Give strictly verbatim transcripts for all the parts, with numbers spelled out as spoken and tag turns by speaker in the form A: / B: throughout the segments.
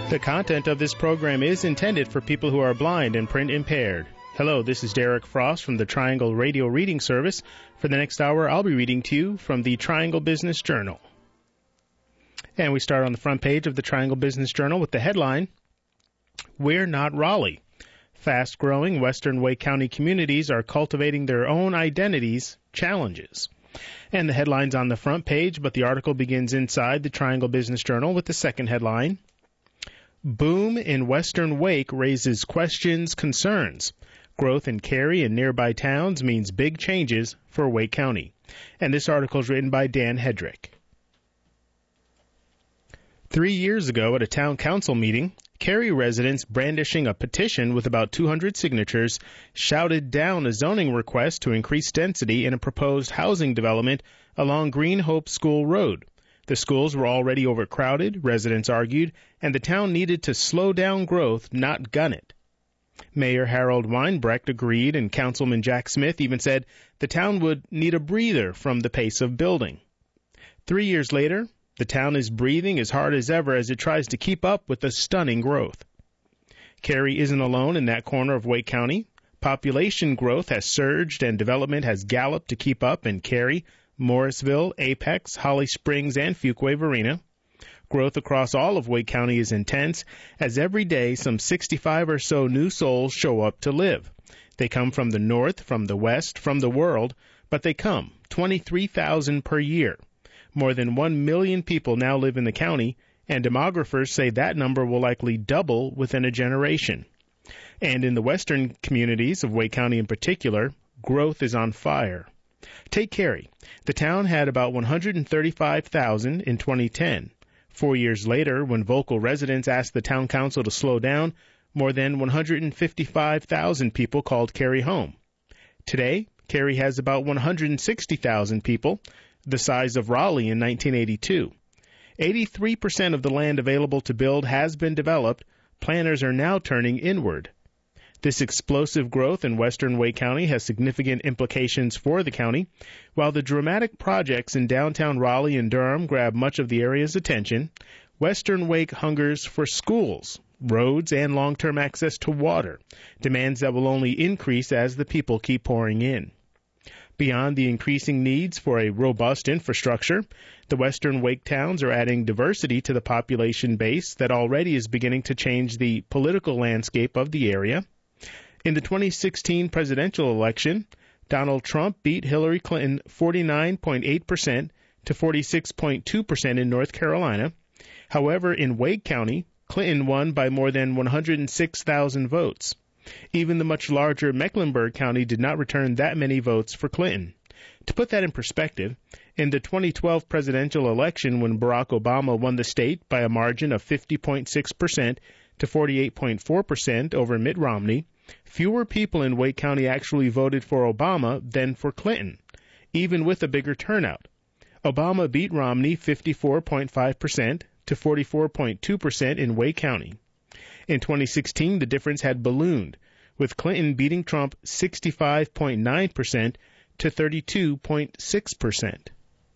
A: The content of this program is intended for people who are blind and print impaired. Hello, this is Derek Frost from the Triangle Radio Reading Service. For the next hour, I'll be reading to you from the Triangle Business Journal. And we start on the front page of the Triangle Business Journal with the headline, We're Not Raleigh. Fast-growing Western Wake County communities are cultivating their own identities, challenges. And the headline's on the front page, but the article begins inside the Triangle Business Journal with the second headline, Boom in Western Wake raises questions, concerns. Growth in Cary and nearby towns means big changes for Wake County. And this article is written by Dan Hedrick. Three years ago at a town council meeting, Cary residents brandishing a petition with about two hundred signatures shouted down a zoning request to increase density in a proposed housing development along Green Hope School Road. The schools were already overcrowded, residents argued, and the town needed to slow down growth, not gun it. Mayor Harold Weinbrecht agreed, and Councilman Jack Smith even said the town would need a breather from the pace of building. Three years later, the town is breathing as hard as ever as it tries to keep up with the stunning growth. Cary isn't alone in that corner of Wake County. Population growth has surged and development has galloped to keep up in Cary, Morrisville, Apex, Holly Springs, and Fuquay-Varina. Growth across all of Wake County is intense, as every day some sixty-five or so new souls show up to live. They come from the north, from the west, from the world, but they come, twenty-three thousand per year. More than one million people now live in the county, and demographers say that number will likely double within a generation. And in the western communities of Wake County in particular, growth is on fire. Take Cary. The town had about one hundred thirty-five thousand in twenty ten. Four years later, when vocal residents asked the town council to slow down, more than one hundred fifty-five thousand people called Cary home. Today, Cary has about one hundred sixty thousand people, the size of Raleigh in nineteen eighty-two. eighty-three percent of the land available to build has been developed. Planners are now turning inward. This explosive growth in western Wake County has significant implications for the county. While the dramatic projects in downtown Raleigh and Durham grab much of the area's attention, western Wake hungers for schools, roads, and long-term access to water, demands that will only increase as the people keep pouring in. Beyond the increasing needs for a robust infrastructure, the western Wake towns are adding diversity to the population base that already is beginning to change the political landscape of the area. In the twenty sixteen presidential election, Donald Trump beat Hillary Clinton forty-nine point eight percent to forty-six point two percent in North Carolina. However, in Wake County, Clinton won by more than one hundred six thousand votes. Even the much larger Mecklenburg County did not return that many votes for Clinton. To put that in perspective, in the twenty twelve presidential election when Barack Obama won the state by a margin of fifty point six percent to forty-eight point four percent over Mitt Romney, fewer people in Wake County actually voted for Obama than for Clinton, even with a bigger turnout. Obama beat Romney fifty-four point five percent to forty-four point two percent in Wake County. In twenty sixteen, the difference had ballooned, with Clinton beating Trump sixty-five point nine percent to thirty-two point six percent.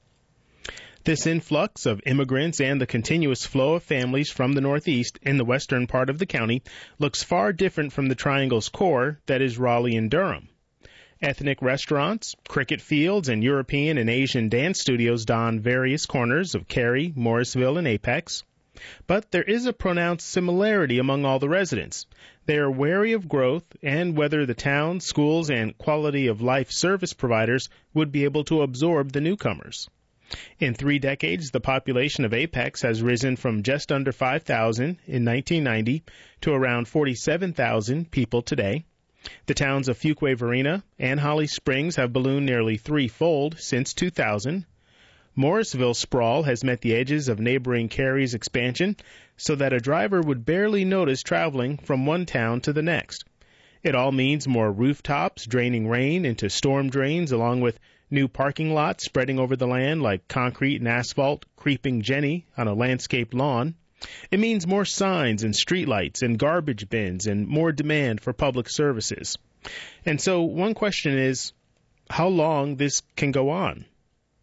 A: This influx of immigrants and the continuous flow of families from the Northeast in the western part of the county looks far different from the Triangle's core, that is Raleigh and Durham. Ethnic restaurants, cricket fields, and European and Asian dance studios don various corners of Cary, Morrisville, and Apex. But there is a pronounced similarity among all the residents. They are wary of growth and whether the town, schools, and quality of life service providers would be able to absorb the newcomers. In three decades, the population of Apex has risen from just under five thousand in nineteen ninety to around forty-seven thousand people today. The towns of Fuquay-Varina and Holly Springs have ballooned nearly threefold since two thousand. Morrisville sprawl has met the edges of neighboring Cary's expansion so that a driver would barely notice traveling from one town to the next. It all means more rooftops draining rain into storm drains along with new parking lots spreading over the land like concrete and asphalt creeping Jenny on a landscaped lawn. It means more signs and streetlights and garbage bins and more demand for public services. And so one question is how long this can go on.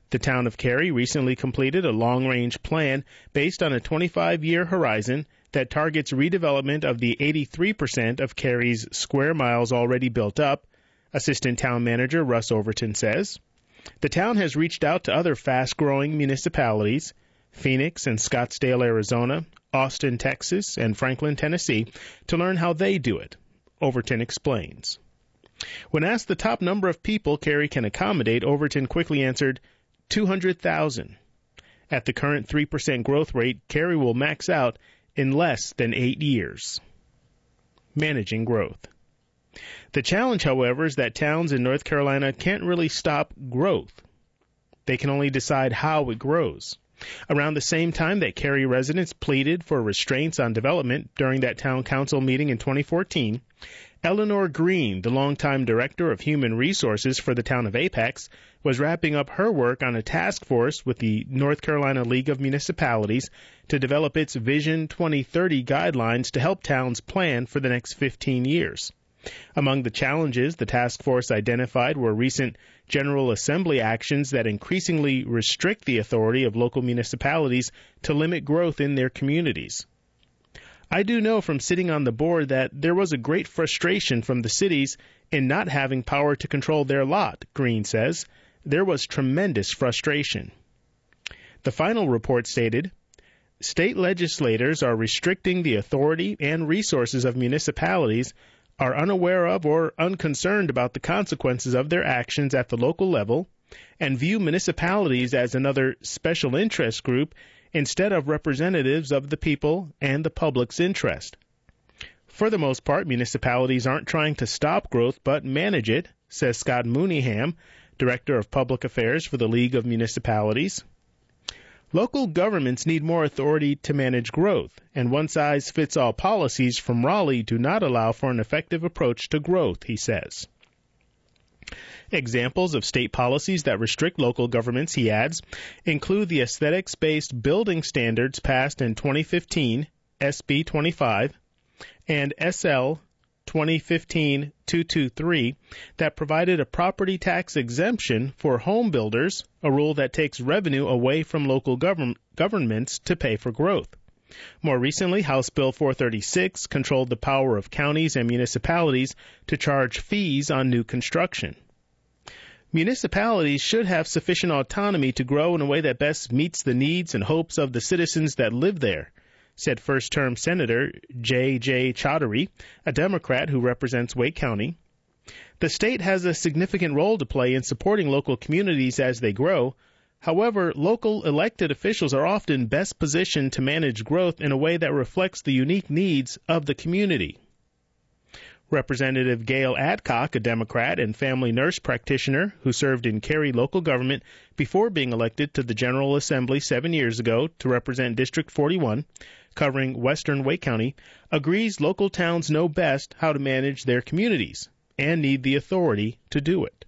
A: The town of Cary recently completed a long-range plan based on a twenty-five year horizon that targets redevelopment of the eighty-three percent of Cary's square miles already built up, Assistant Town Manager Russ Overton says. The town has reached out to other fast-growing municipalities, Phoenix and Scottsdale, Arizona, Austin, Texas, and Franklin, Tennessee, to learn how they do it. Overton explains. When asked the top number of people Cary can accommodate, Overton quickly answered, two hundred thousand. At the current three percent growth rate, Cary will max out in less than eight years. Managing growth. The challenge, however, is that towns in North Carolina can't really stop growth. They can only decide how it grows. Around the same time that Cary residents pleaded for restraints on development during that town council meeting in twenty fourteen, Eleanor Green, the longtime director of human resources for the town of Apex, was wrapping up her work on a task force with the North Carolina League of Municipalities to develop its Vision twenty thirty guidelines to help towns plan for the next fifteen years. Among the challenges the task force identified were recent General Assembly actions that increasingly restrict the authority of local municipalities to limit growth in their communities. I do know from sitting on the board that there was a great frustration from the cities in not having power to control their lot, Green says. There was tremendous frustration. The final report stated, state legislators are restricting the authority and resources of municipalities, are unaware of or unconcerned about the consequences of their actions at the local level, and view municipalities as another special interest group instead of representatives of the people and the public's interest. For the most part, municipalities aren't trying to stop growth but manage it, says Scott Mooneyham, Director of Public Affairs for the League of Municipalities. Local governments need more authority to manage growth, and one-size-fits-all policies from Raleigh do not allow for an effective approach to growth, he says. Examples of state policies that restrict local governments, he adds, include the aesthetics-based building standards passed in twenty fifteen, S B twenty-five, and S L twenty fifteen two twenty-three that provided a property tax exemption for home builders, a rule that takes revenue away from local govern- governments to pay for growth. More recently, House Bill four thirty-six controlled the power of counties and municipalities to charge fees on new construction. Municipalities should have sufficient autonomy to grow in a way that best meets the needs and hopes of the citizens that live there, said first-term Senator J J Chaudhary, a Democrat who represents Wake County. The state has a significant role to play in supporting local communities as they grow. However, local elected officials are often best positioned to manage growth in a way that reflects the unique needs of the community. Representative Gail Adcock, a Democrat and family nurse practitioner who served in Cary local government before being elected to the General Assembly seven years ago to represent District forty-one, covering western Wake County, agrees local towns know best how to manage their communities and need the authority to do it.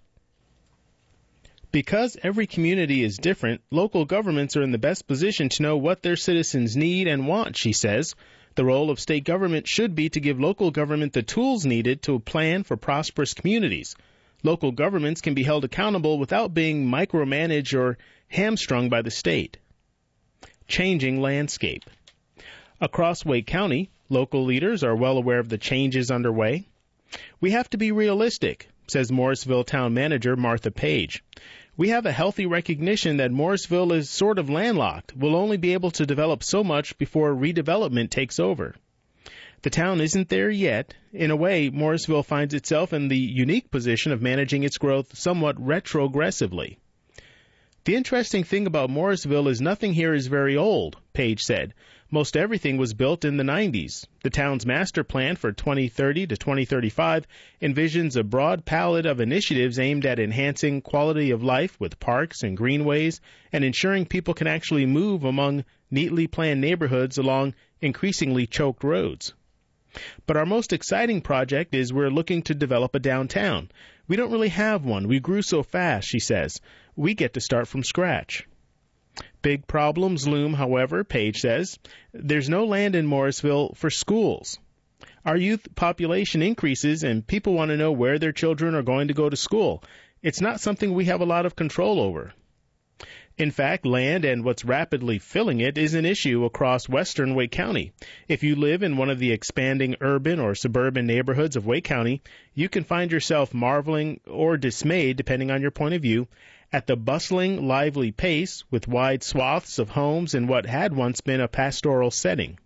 A: Because every community is different, local governments are in the best position to know what their citizens need and want, she says. The role of state government should be to give local government the tools needed to plan for prosperous communities. Local governments can be held accountable without being micromanaged or hamstrung by the state. Changing landscape. Across Wake County, local leaders are well aware of the changes underway. We have to be realistic, says Morrisville Town Manager Martha Page. We have a healthy recognition that Morrisville is sort of landlocked. We'll only be able to develop so much before redevelopment takes over. The town isn't there yet. In a way, Morrisville finds itself in the unique position of managing its growth somewhat retrogressively. The interesting thing about Morrisville is nothing here is very old, Page said. Most everything was built in the nineties. The town's master plan for twenty thirty to twenty thirty-five envisions a broad palette of initiatives aimed at enhancing quality of life with parks and greenways and ensuring people can actually move among neatly planned neighborhoods along increasingly choked roads. But our most exciting project is we're looking to develop a downtown. We don't really have one. We grew so fast, she says. We get to start from scratch. Big problems loom, however, Page says. There's no land in Morrisville for schools. Our youth population increases and people want to know where their children are going to go to school. It's not something we have a lot of control over. In fact, land and what's rapidly filling it is an issue across western Wake County. If you live in one of the expanding urban or suburban neighborhoods of Wake County, you can find yourself marveling or dismayed, depending on your point of view, at the bustling, lively pace with wide swaths of homes in what had once been a pastoral setting.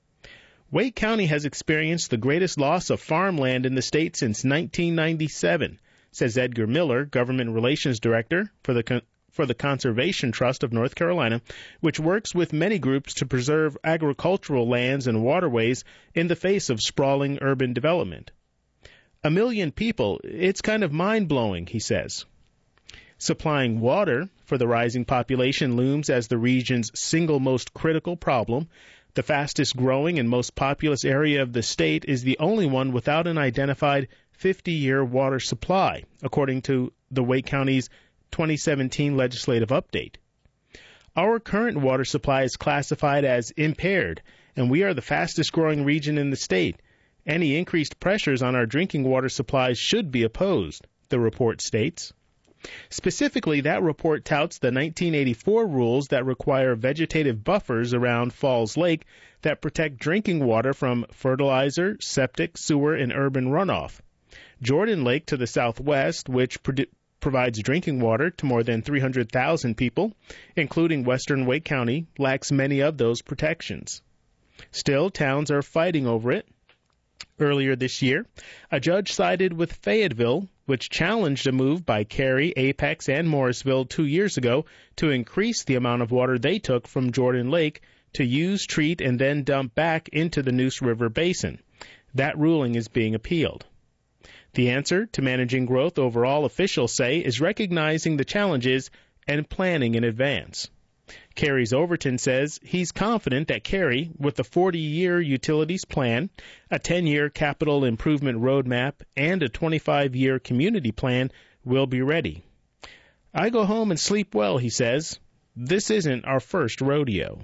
A: Wake County has experienced the greatest loss of farmland in the state since nineteen ninety-seven, says Edgar Miller, Government Relations Director for the Con- for the Conservation Trust of North Carolina, which works with many groups to preserve agricultural lands and waterways in the face of sprawling urban development. A million people, it's kind of mind-blowing, he says. Supplying water for the rising population looms as the region's single most critical problem. The fastest growing and most populous area of the state is the only one without an identified fifty-year water supply, according to the Wake County's twenty seventeen legislative update. Our current water supply is classified as impaired, and we are the fastest growing region in the state. Any increased pressures on our drinking water supplies should be opposed, the report states. Specifically, that report touts the nineteen eighty-four rules that require vegetative buffers around Falls Lake that protect drinking water from fertilizer, septic, sewer, and urban runoff. Jordan Lake to the southwest, which produ- provides drinking water to more than three hundred thousand people, including western Wake County, lacks many of those protections. Still, towns are fighting over it. Earlier this year, a judge sided with Fayetteville, which challenged a move by Cary, Apex, and Morrisville two years ago to increase the amount of water they took from Jordan Lake to use, treat, and then dump back into the Neuse River Basin. That ruling is being appealed. The answer to managing growth overall, officials say, is recognizing the challenges and planning in advance. Cary's Overton says he's confident that Cary, with a forty-year utilities plan, a ten-year capital improvement roadmap, and a twenty-five-year community plan, will be ready. I go home and sleep well, he says. This isn't our first rodeo.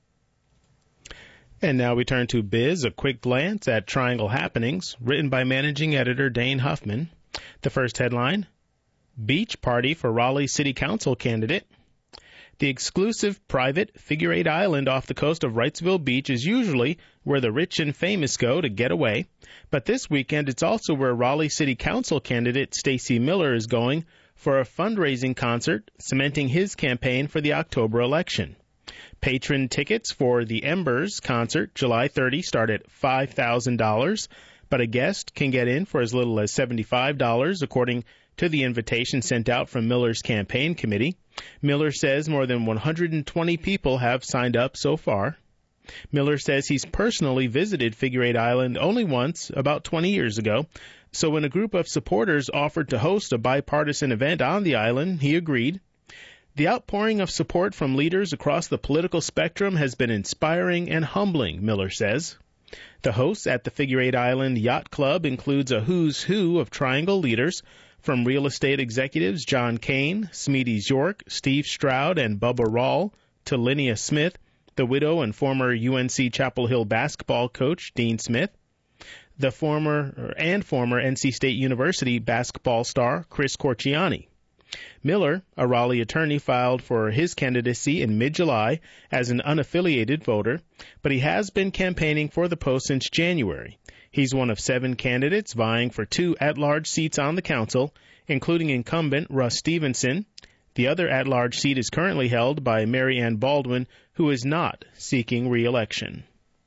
A: And now we turn to Biz, a quick glance at Triangle Happenings, written by managing editor Dane Huffman. The first headline, Beach Party for Raleigh City Council Candidate. The exclusive, private, Figure Eight Island off the coast of Wrightsville Beach is usually where the rich and famous go to get away, but this weekend it's also where Raleigh City Council candidate Stacey Miller is going for a fundraising concert cementing his campaign for the October election. Patron tickets for the Embers concert July thirtieth start at five thousand dollars, but a guest can get in for as little as seventy-five dollars, according to the invitation sent out from Miller's campaign committee. Miller says more than one hundred twenty people have signed up so far. Miller says he's personally visited Figure Eight Island only once, about twenty years ago, so when a group of supporters offered to host a bipartisan event on the island, he agreed. The outpouring of support from leaders across the political spectrum has been inspiring and humbling, Miller says. The hosts at the Figure Eight Island Yacht Club includes a who's who of Triangle leaders, from real estate executives John Kane, Smedes York, Steve Stroud, and Bubba Rawl, to Linnea Smith, the widow and former U N C Chapel Hill basketball coach Dean Smith, the former and former N C State University basketball star Chris Corchiani. Miller, a Raleigh attorney, filed for his candidacy in mid-July as an unaffiliated voter, but he has been campaigning for the post since January. He's one of seven candidates vying for two at-large seats on the council, including incumbent Russ Stevenson. The other at-large seat is currently held by Mary Ann Baldwin, who is not seeking re-election.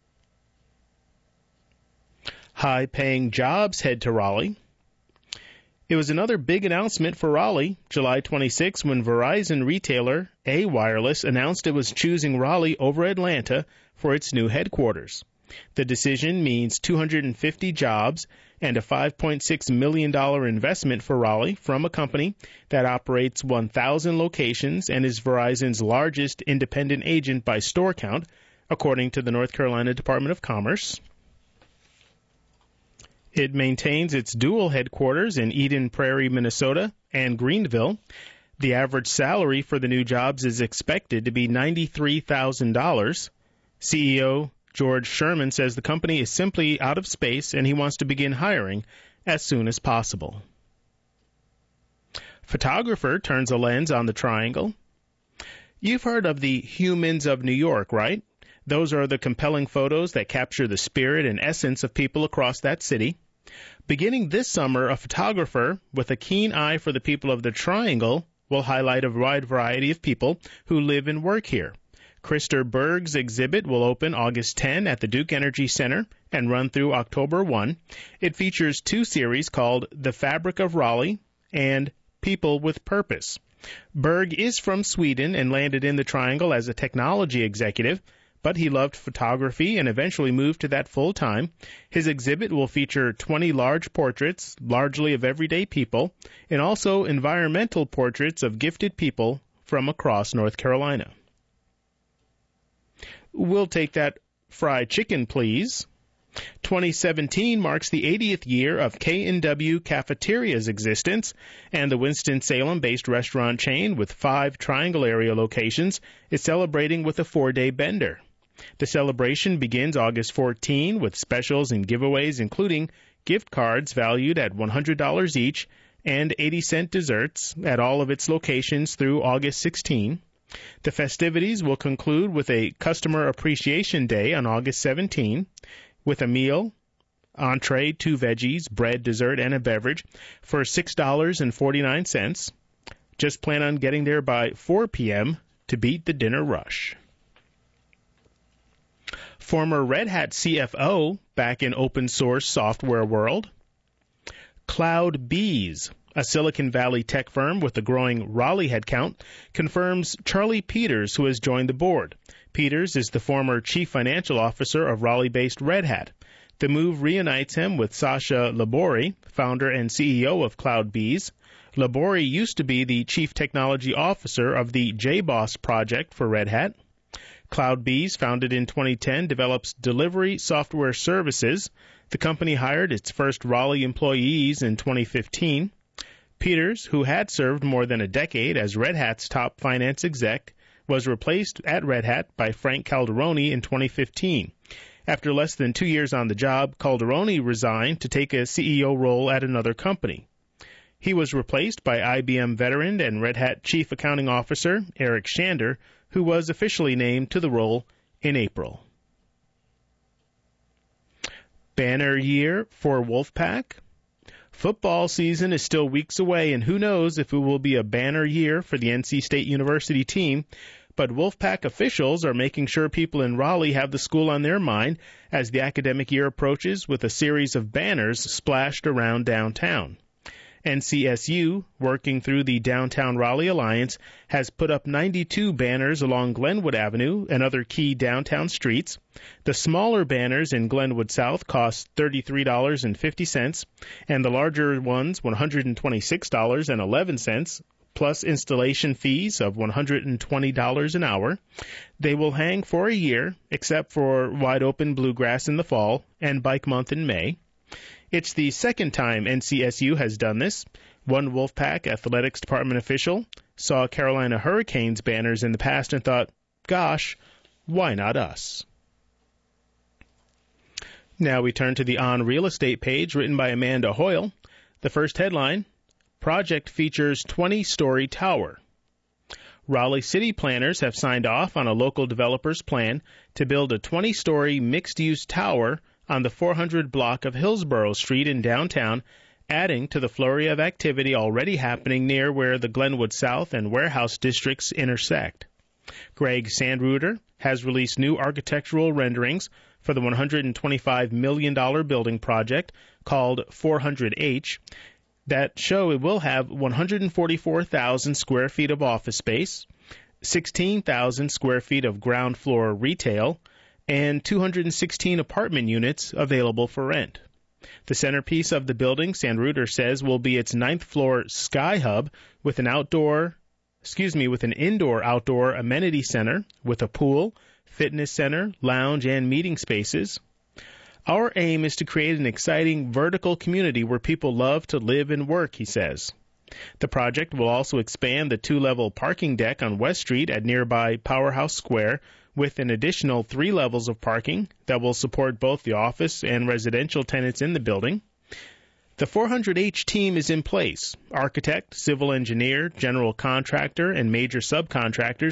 A: High-paying jobs head to Raleigh. It was another big announcement for Raleigh, July twenty-sixth, when Verizon retailer A Wireless announced it was choosing Raleigh over Atlanta for its new headquarters. The decision means two hundred fifty jobs and a five point six million dollars investment for Raleigh from a company that operates one thousand locations and is Verizon's largest independent agent by store count, according to the North Carolina Department of Commerce. It maintains its dual headquarters in Eden Prairie, Minnesota, and Greenville. The average salary for the new jobs is expected to be ninety-three thousand dollars. C E O George Sherman says the company is simply out of space and he wants to begin hiring as soon as possible. Photographer turns a lens on the Triangle. You've heard of the Humans of New York, right? Those are the compelling photos that capture the spirit and essence of people across that city. Beginning this summer, a photographer with a keen eye for the people of the Triangle will highlight a wide variety of people who live and work here. Krister Berg's exhibit will open August tenth at the Duke Energy Center and run through October first. It features two series called The Fabric of Raleigh and People with Purpose. Berg is from Sweden and landed in the Triangle as a technology executive, but he loved photography and eventually moved to that full time. His exhibit will feature twenty large portraits, largely of everyday people, and also environmental portraits of gifted people from across North Carolina. We'll take that fried chicken, please. twenty seventeen marks the eightieth year of K and W Cafeteria's existence, and the Winston-Salem-based restaurant chain with five Triangle area locations is celebrating with a four-day bender. The celebration begins August fourteenth with specials and giveaways, including gift cards valued at one hundred dollars each and eighty cent desserts at all of its locations through August sixteenth. The festivities will conclude with a Customer Appreciation Day on August seventeenth with a meal, entree, two veggies, bread, dessert, and a beverage for six dollars and forty-nine cents. Just plan on getting there by four p.m. to beat the dinner rush. Former Red Hat C F O back in open source software world. CloudBees, a Silicon Valley tech firm with a growing Raleigh headcount, confirms Charlie Peters, who has joined the board. Peters is the former chief financial officer of Raleigh-based Red Hat. The move reunites him with Sasha Labori, founder and C E O of CloudBees. Labori used to be the chief technology officer of the J BOSS project for Red Hat. CloudBees, founded in twenty ten, develops delivery software services. The company hired its first Raleigh employees in twenty fifteen. Peters, who had served more than a decade as Red Hat's top finance exec, was replaced at Red Hat by Frank Calderoni in twenty fifteen. After less than two years on the job, Calderoni resigned to take a C E O role at another company. He was replaced by I B M veteran and Red Hat Chief Accounting Officer Eric Shander, who was officially named to the role in April. Banner year for Wolfpack. Football season is still weeks away, and who knows if it will be a banner year for the N C State University team. But Wolfpack officials are making sure people in Raleigh have the school on their mind as the academic year approaches with a series of banners splashed around downtown. N C S U, working through the Downtown Raleigh Alliance, has put up ninety-two banners along Glenwood Avenue and other key downtown streets. The smaller banners in Glenwood South cost thirty-three dollars and fifty cents, and the larger ones one hundred twenty-six dollars and eleven cents, plus installation fees of one hundred twenty dollars an hour. They will hang for a year, except for Wide Open Bluegrass in the fall and Bike Month in May. It's the second time N C S U has done this. One Wolfpack athletics department official saw Carolina Hurricanes banners in the past and thought, gosh, why not us? Now we turn to the On Real Estate page written by Amanda Hoyle. The first headline, project features twenty-story tower. Raleigh city planners have signed off on a local developer's plan to build a twenty-story mixed-use tower on the four hundred block of Hillsborough Street in downtown, adding to the flurry of activity already happening near where the Glenwood South and Warehouse districts intersect. Greg Sandruder has released new architectural renderings for the one hundred twenty-five million dollars building project called four hundred H that show it will have one hundred forty-four thousand square feet of office space, sixteen thousand square feet of ground floor retail, and two hundred sixteen apartment units available for rent. The centerpiece of the building, Sandruder says, will be its ninth floor Sky Hub with an outdoor, excuse me, with an indoor-outdoor amenity center with a pool, fitness center, lounge, and meeting spaces. Our aim is to create an exciting vertical community where people love to live and work, he says. The project will also expand the two-level parking deck on West Street at nearby Powerhouse Square with an additional three levels of parking that will support both the office and residential tenants in the building. The four hundred H team is in place. Architect, civil engineer, general contractor, and major subcontractors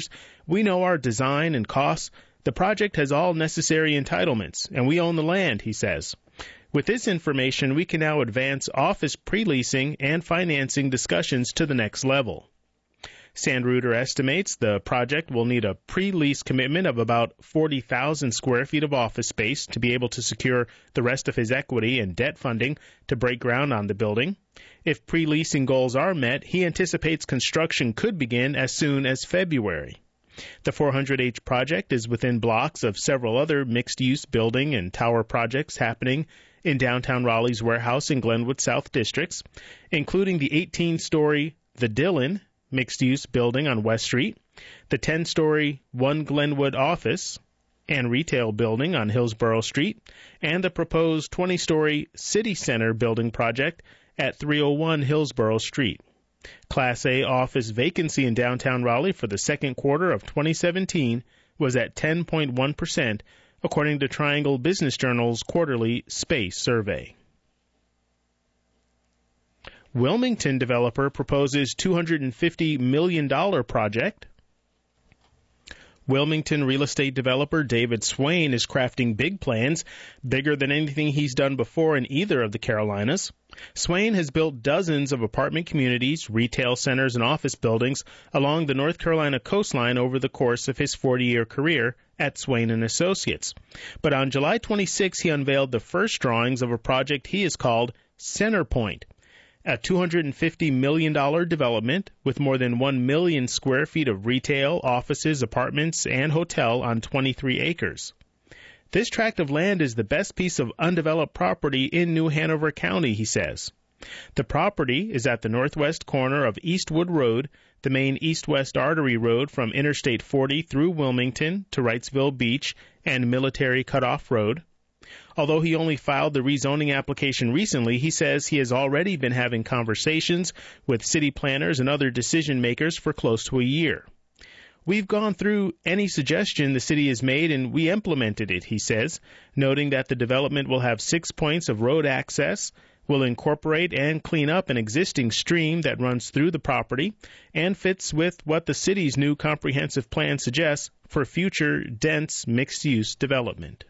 A: We know our design and costs. The project has all necessary entitlements, and we own the land, he says. With this information, we can now advance office pre-leasing and financing discussions to the next level. Sandruder estimates the project will need a pre-lease commitment of about forty thousand square feet of office space to be able to secure the rest of his equity and debt funding to break ground on the building. If pre-leasing goals are met, he anticipates construction could begin as soon as February. The four hundred H project is within blocks of several other mixed-use building and tower projects happening in downtown Raleigh's Warehouse and Glenwood South districts, including the eighteen-story The Dillon mixed-use building on West Street, the ten-story One Glenwood office and retail building on Hillsborough Street, and the proposed twenty-story City Center building project at three oh one Hillsborough Street. Class A office vacancy in downtown Raleigh for the second quarter of twenty seventeen was at ten point one percent, according to Triangle Business Journal's quarterly space survey. Wilmington developer proposes two hundred fifty million dollars project. Wilmington real estate developer David Swain is crafting big plans, bigger than anything he's done before in either of the Carolinas. Swain has built dozens of apartment communities, retail centers, and office buildings along the North Carolina coastline over the course of his forty-year career at Swain and Associates. But on July twenty-sixth, he unveiled the first drawings of a project he has called Centerpoint, a two hundred fifty million dollars development with more than one million square feet of retail, offices, apartments, and hotel on twenty-three acres. This tract of land is the best piece of undeveloped property in New Hanover County, he says. The property is at the northwest corner of Eastwood Road, the main east-west artery road from Interstate forty through Wilmington to Wrightsville Beach and Military Cutoff Road. Although he only filed the rezoning application recently, he says he has already been having conversations with city planners and other decision-makers for close to a year. We've gone through any suggestion the city has made and we implemented it, he says, noting that the development will have six points of road access, will incorporate and clean up an existing stream that runs through the property, and fits with what the city's new comprehensive plan suggests for future dense mixed-use development.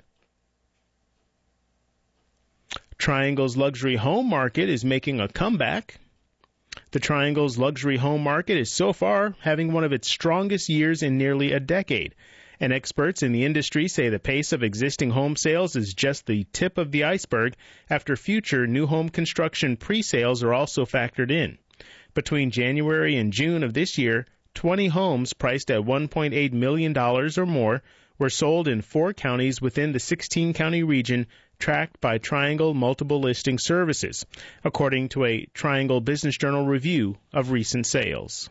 A: Triangle's luxury home market is making a comeback. The Triangle's luxury home market is so far having one of its strongest years in nearly a decade, and experts in the industry say the pace of existing home sales is just the tip of the iceberg after future new home construction pre-sales are also factored in. Between January and June of this year, twenty homes priced at one point eight million dollars or more were sold in four counties within the sixteen-county region tracked by Triangle Multiple Listing Services, according to a Triangle Business Journal review of recent sales.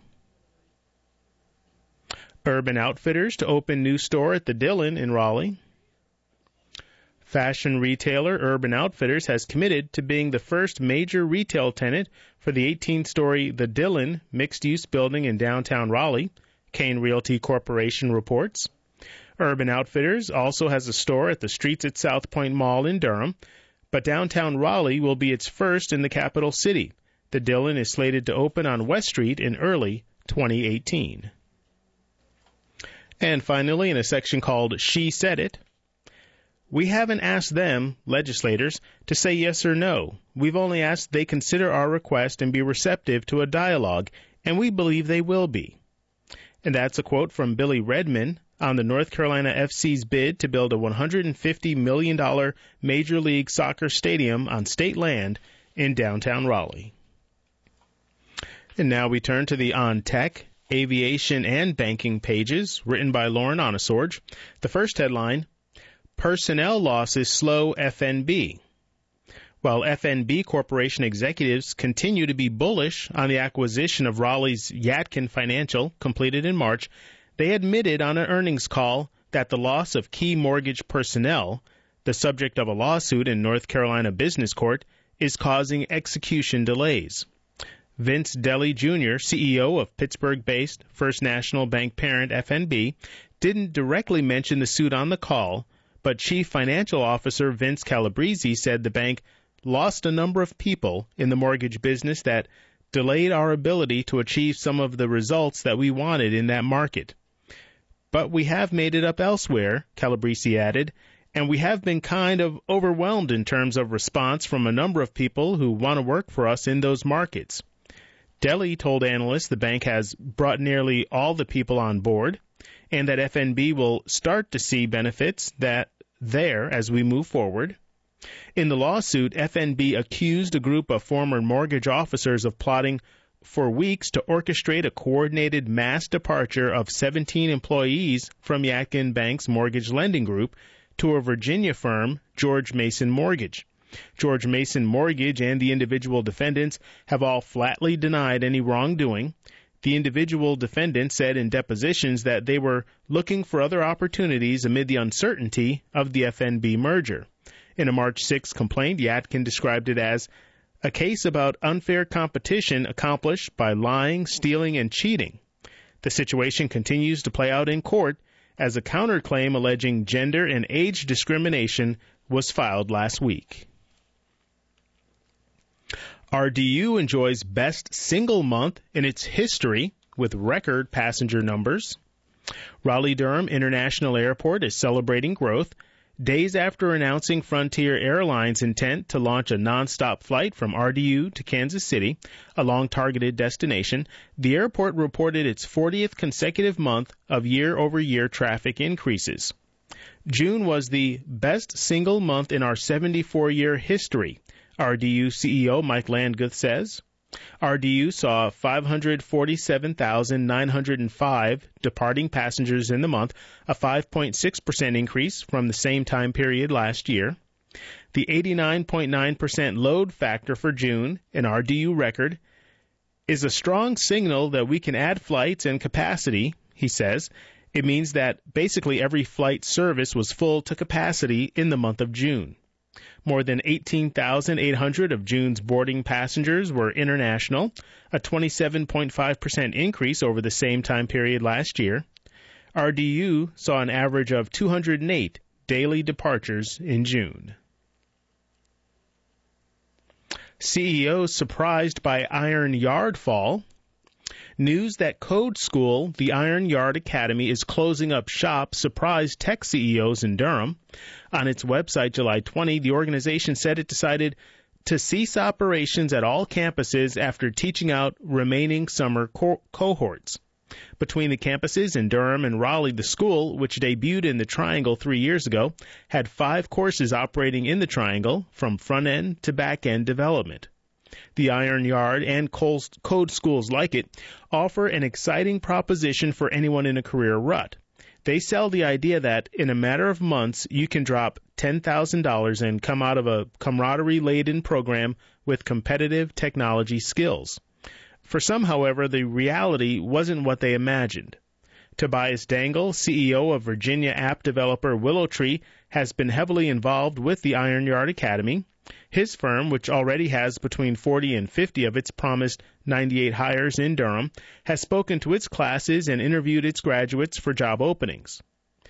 A: Urban Outfitters to open new store at the Dillon in Raleigh. Fashion retailer Urban Outfitters has committed to being the first major retail tenant for the eighteen-story The Dillon mixed-use building in downtown Raleigh, Kane Realty Corporation reports. Urban Outfitters also has a store at the Streets at South Point Mall in Durham, but downtown Raleigh will be its first in the capital city. The Dillon is slated to open on West Street in early twenty eighteen. And finally, in a section called She Said It, we haven't asked them, legislators, to say yes or no. We've only asked they consider our request and be receptive to a dialogue, and we believe they will be. And that's a quote from Billy Redman on the North Carolina F C's bid to build a one hundred fifty million dollars Major League Soccer stadium on state land in downtown Raleigh. And now we turn to the On Tech, Aviation, and Banking pages, written by Lauren Onesorge. The first headline, Personnel Losses Slow F N B. While F N B Corporation executives continue to be bullish on the acquisition of Raleigh's Yadkin Financial, completed in March, they admitted on an earnings call that the loss of key mortgage personnel, the subject of a lawsuit in North Carolina Business Court, is causing execution delays. Vince Deli Junior, C E O of Pittsburgh-based First National Bank parent F N B, didn't directly mention the suit on the call, but Chief Financial Officer Vince Calabrese said the bank lost a number of people in the mortgage business that delayed our ability to achieve some of the results that we wanted in that market. But we have made it up elsewhere, Calabrese added, and we have been kind of overwhelmed in terms of response from a number of people who want to work for us in those markets. Deli told analysts the bank has brought nearly all the people on board and that F N B will start to see benefits that there as we move forward. In the lawsuit, F N B accused a group of former mortgage officers of plotting for weeks to orchestrate a coordinated mass departure of seventeen employees from Yadkin Bank's mortgage lending group to a Virginia firm, George Mason Mortgage. George Mason Mortgage and the individual defendants have all flatly denied any wrongdoing. The individual defendants said in depositions that they were looking for other opportunities amid the uncertainty of the F N B merger. In a March sixth complaint, Yadkin described it as a case about unfair competition accomplished by lying, stealing, and cheating. The situation continues to play out in court as a counterclaim alleging gender and age discrimination was filed last week. R D U enjoys best single month in its history with record passenger numbers. Raleigh-Durham International Airport is celebrating growth. Days after announcing Frontier Airlines' intent to launch a nonstop flight from R D U to Kansas City, a long-targeted destination, the airport reported its fortieth consecutive month of year-over-year traffic increases. June was the best single month in our seventy-four-year history, R D U C E O Mike Landguth says. R D U saw five hundred forty-seven thousand nine hundred five departing passengers in the month, a five point six percent increase from the same time period last year. The eighty-nine point nine percent load factor for June, an R D U record, is a strong signal that we can add flights and capacity, he says. It means that basically every flight service was full to capacity in the month of June. More than eighteen thousand eight hundred of June's boarding passengers were international, a twenty-seven point five percent increase over the same time period last year. R D U saw an average of two hundred eight daily departures in June. C E Os surprised by Iron Yard fall. News that Code School, the Iron Yard Academy, is closing up shop surprised tech C E Os in Durham. On its website July twentieth, the organization said it decided to cease operations at all campuses after teaching out remaining summer co- cohorts. Between the campuses in Durham and Raleigh, the school, which debuted in the Triangle three years ago, had five courses operating in the Triangle, from front-end to back-end development. The Iron Yard and Code Schools like it offer an exciting proposition for anyone in a career rut. They sell the idea that in a matter of months you can drop ten thousand dollars and come out of a camaraderie-laden program with competitive technology skills. For some, however, the reality wasn't what they imagined. Tobias Dangle, C E O of Virginia app developer WillowTree, has been heavily involved with the Iron Yard Academy. His firm, which already has between forty and fifty of its promised ninety-eight hires in Durham, has spoken to its classes and interviewed its graduates for job openings.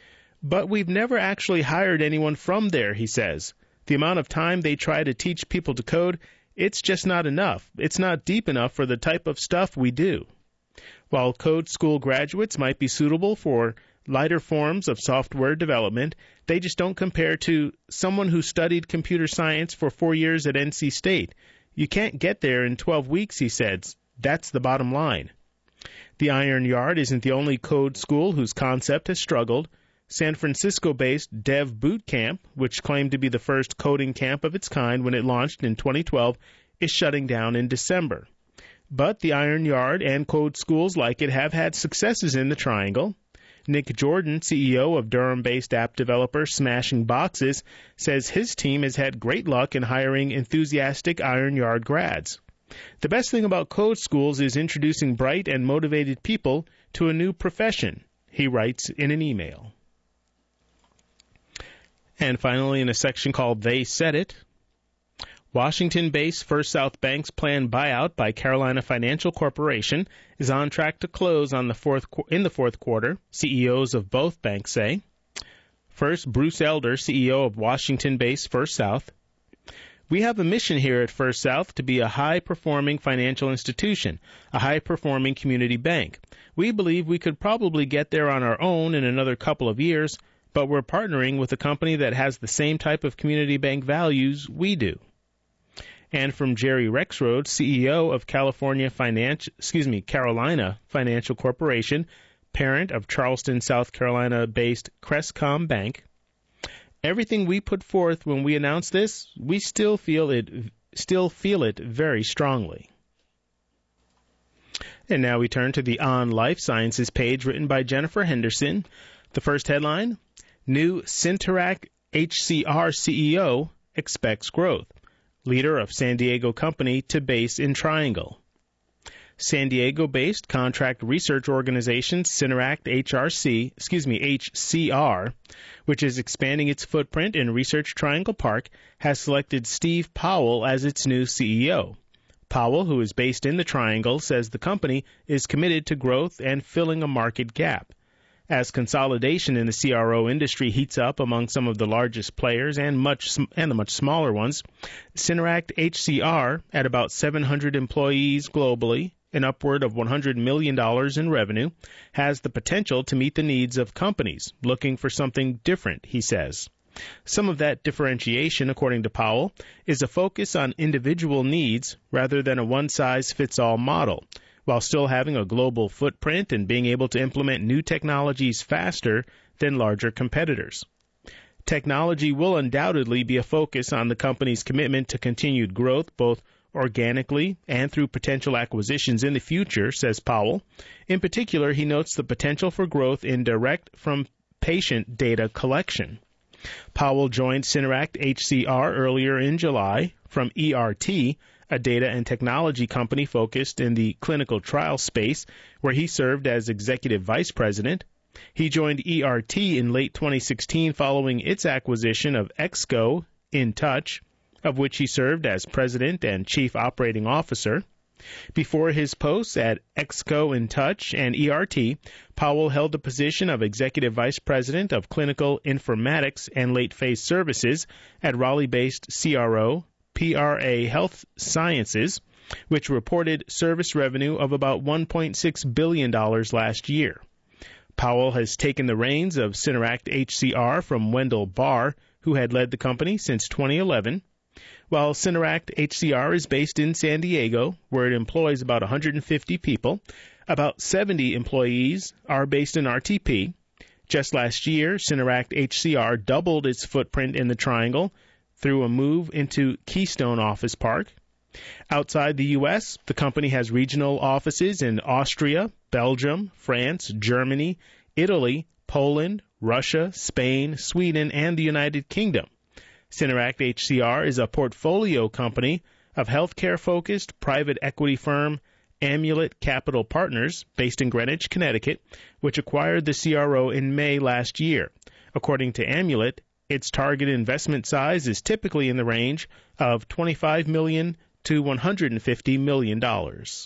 A: But we've never actually hired anyone from there, he says. The amount of time they try to teach people to code, it's just not enough. It's not deep enough for the type of stuff we do. While Code School graduates might be suitable for lighter forms of software development, they just don't compare to someone who studied computer science for four years at N C State. You can't get there in twelve weeks, he says. That's the bottom line. The Iron Yard isn't the only code school whose concept has struggled. San Francisco-based Dev Boot Camp, which claimed to be the first coding camp of its kind when it launched in twenty twelve, is shutting down in December. But the Iron Yard and code schools like it have had successes in the Triangle. Nick Jordan, C E O of Durham-based app developer Smashing Boxes, says his team has had great luck in hiring enthusiastic Iron Yard grads. The best thing about code schools is introducing bright and motivated people to a new profession, he writes in an email. And finally, in a section called They Said It, Washington-based First South Bank's planned buyout by Carolina Financial Corporation is on track to close on the fourth in the fourth quarter, C E Os of both banks say. First, Bruce Elder, C E O of Washington-based First South. We have a mission here at First South to be a high-performing financial institution, a high-performing community bank. We believe we could probably get there on our own in another couple of years, but we're partnering with a company that has the same type of community bank values we do. And from Jerry Rexroad, C E O of California Financial, excuse me, Carolina Financial Corporation, parent of Charleston, South Carolina-based Crestcom Bank. Everything we put forth when we announced this, we still feel it still feel it very strongly. And now we turn to the On Life Sciences page written by Jennifer Henderson. The first headline, New Synteract H C R C E O expects growth. Leader of San Diego company to base in Triangle. San Diego-based contract research organization Synteract H R C, excuse me, H C R, which is expanding its footprint in Research Triangle Park, has selected Steve Powell as its new C E O. Powell, who is based in the Triangle, says the company is committed to growth and filling a market gap. As consolidation in the C R O industry heats up among some of the largest players and much and the much smaller ones, Synteract H C R, at about seven hundred employees globally and upward of one hundred million dollars in revenue, has the potential to meet the needs of companies looking for something different, he says. Some of that differentiation, according to Powell, is a focus on individual needs rather than a one-size-fits-all model, while still having a global footprint and being able to implement new technologies faster than larger competitors. Technology will undoubtedly be a focus on the company's commitment to continued growth, both organically and through potential acquisitions in the future, says Powell. In particular, he notes the potential for growth in direct-from-patient data collection. Powell joined Synteract H C R earlier in July from E R T, a data and technology company focused in the clinical trial space, where he served as executive vice president. He joined E R T in late twenty sixteen following its acquisition of Exco InTouch, of which he served as president and chief operating officer. Before his posts at Exco InTouch and E R T, Powell held the position of executive vice president of clinical informatics and late-phase services at Raleigh-based C R O P R A Health Sciences, which reported service revenue of about one point six billion dollars last year. Powell has taken the reins of Synteract H C R from Wendell Barr, who had led the company since twenty eleven. While Synteract H C R is based in San Diego, where it employs about one hundred fifty people, about seventy employees are based in R T P. Just last year, Synteract H C R doubled its footprint in the Triangle through a move into Keystone Office Park. Outside the U S, the company has regional offices in Austria, Belgium, France, Germany, Italy, Poland, Russia, Spain, Sweden, and the United Kingdom. Synteract H C R is a portfolio company of healthcare-focused private equity firm Amulet Capital Partners, based in Greenwich, Connecticut, which acquired the C R O in May last year. According to Amulet, its target investment size is typically in the range of twenty-five million dollars to one hundred fifty million dollars.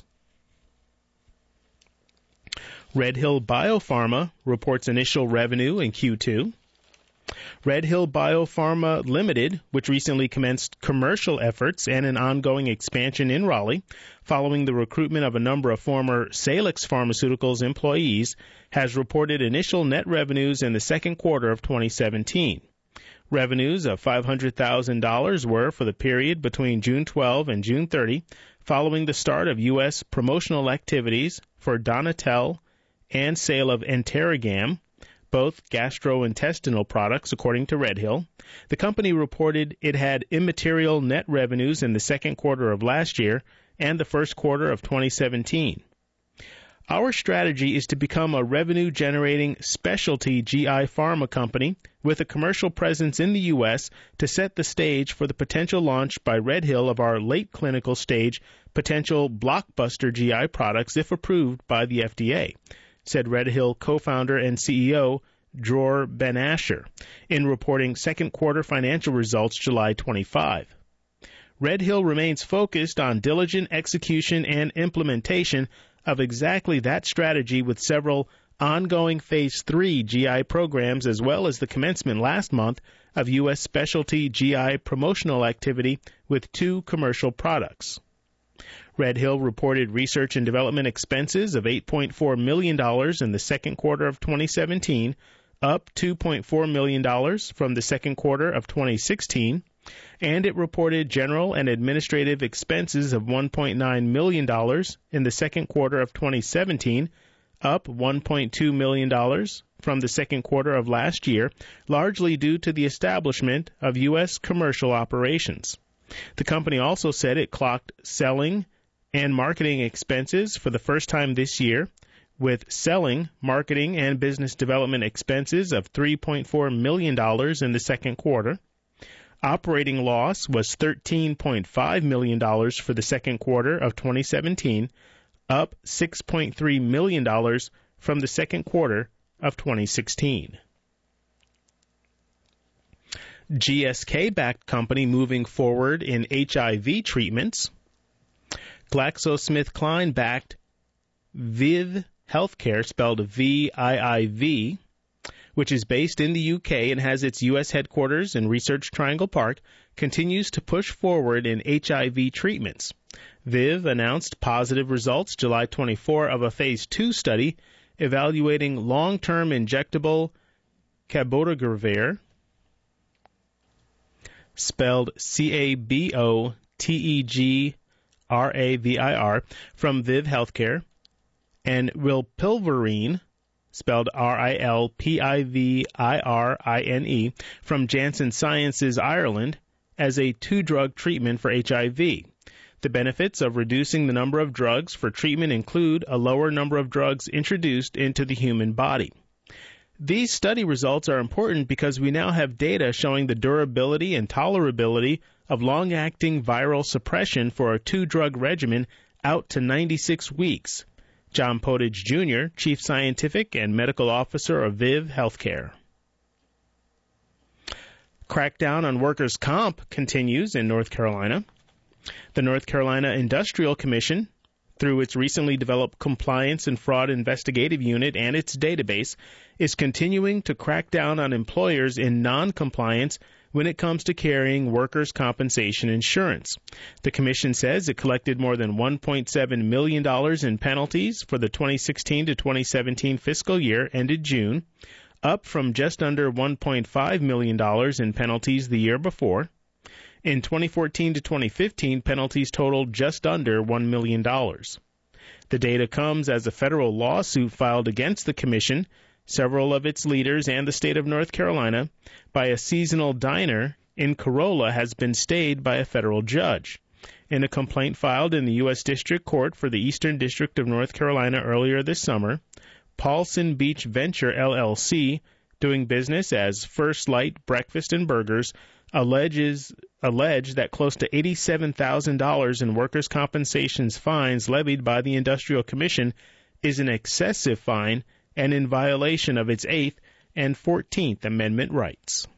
A: Redhill Biopharma reports initial revenue in Q two. Redhill Biopharma Limited, which recently commenced commercial efforts and an ongoing expansion in Raleigh, following the recruitment of a number of former Salix Pharmaceuticals employees, has reported initial net revenues in the second quarter of twenty seventeen. Revenues of five hundred thousand dollars were for the period between June twelfth and June thirtieth, following the start of U S promotional activities for Donatel and sale of Enterigam, both gastrointestinal products, according to Redhill. The company reported it had immaterial net revenues in the second quarter of last year and the first quarter of twenty seventeen. Our strategy is to become a revenue-generating specialty G I pharma company with a commercial presence in the U S to set the stage for the potential launch by Redhill of our late clinical stage potential blockbuster G I products if approved by the F D A, said Redhill co-founder and C E O Dror Ben-Asher in reporting second quarter financial results July twenty-fifth. Redhill remains focused on diligent execution and implementation of exactly that strategy with several ongoing Phase three G I programs, as well as the commencement last month of U S specialty G I promotional activity with two commercial products. Red Hill reported research and development expenses of eight point four million dollars in the second quarter of twenty seventeen, up two point four million dollars from the second quarter of twenty sixteen, and it reported general and administrative expenses of one point nine million dollars in the second quarter of twenty seventeen, up one point two million dollars from the second quarter of last year, largely due to the establishment of U S commercial operations. The company also said it clocked selling and marketing expenses for the first time this year, with selling, marketing, and business development expenses of three point four million dollars in the second quarter. Operating loss was thirteen point five million dollars for the second quarter of twenty seventeen, up six point three million dollars from the second quarter of twenty sixteen. G S K-backed company moving forward in H I V treatments. GlaxoSmithKline-backed Viv Healthcare, spelled V I I V, which is based in the U K and has its U S headquarters in Research Triangle Park, continues to push forward in H I V treatments. Viv announced positive results July twenty-fourth of a Phase two study evaluating long-term injectable cabotegravir, spelled C A B O T E G R A V I R, from Viv Healthcare, and rilpivirine, spelled R I L P I V I R I N E, from Janssen Sciences Ireland, as a two-drug treatment for H I V. The benefits of reducing the number of drugs for treatment include a lower number of drugs introduced into the human body. These study results are important because we now have data showing the durability and tolerability of long-acting viral suppression for a two-drug regimen out to ninety-six weeks. John Pottage, Junior, Chief Scientific and Medical Officer of Viv Healthcare. Crackdown on workers' comp continues in North Carolina. The North Carolina Industrial Commission, through its recently developed Compliance and Fraud Investigative Unit and its database, is continuing to crack down on employers in non-compliance when it comes to carrying workers' compensation insurance. The Commission says it collected more than one point seven million dollars in penalties for the twenty sixteen to twenty seventeen fiscal year ended June, up from just under one point five million dollars in penalties the year before. In twenty fourteen to twenty fifteen, penalties totaled just under one million dollars. The data comes as a federal lawsuit filed against the Commission, several of its leaders, and the state of North Carolina by a seasonal diner in Corolla has been stayed by a federal judge. In a complaint filed in the U S District Court for the Eastern District of North Carolina earlier this summer, Paulson Beach Venture, L L C, doing business as First Light Breakfast and Burgers, alleges allege that close to eighty-seven thousand dollars in workers' compensation fines levied by the Industrial Commission is an excessive fine and in violation of its Eighth and Fourteenth Amendment rights.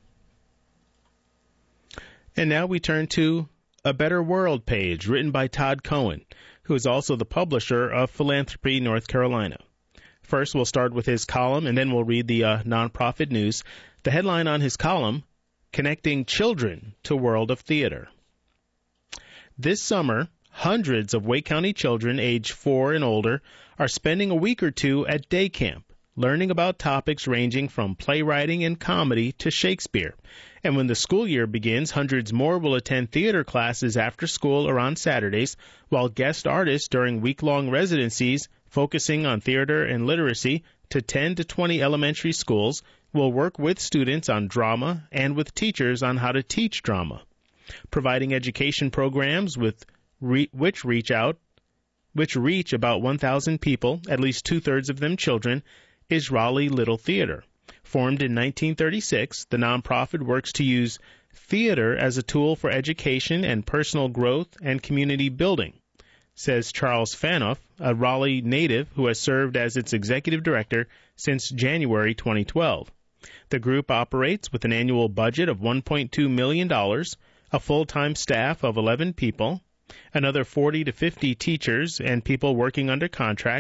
A: And now we turn to A Better World page, written by Todd Cohen, who is also the publisher of Philanthropy North Carolina. First, we'll start with his column, and then we'll read the uh, nonprofit news. The headline on his column, Connecting Children to World of Theater. This summer, hundreds of Wake County children age four and older are spending a week or two at day camp, learning about topics ranging from playwriting and comedy to Shakespeare. And when the school year begins, hundreds more will attend theater classes after school or on Saturdays, while guest artists during week-long residencies focusing on theater and literacy to ten to twenty elementary schools will work with students on drama and with teachers on how to teach drama. Providing education programs with re- which reach out, which reach about one thousand people, at least two-thirds of them children, is Raleigh Little Theater. Formed in nineteen thirty-six, the nonprofit works to use theater as a tool for education and personal growth and community building, says Charles Fanoff, a Raleigh native who has served as its executive director since January twenty twelve. The group operates with an annual budget of one point two million dollars, a full-time staff of eleven people, another forty to fifty teachers and people working under contract,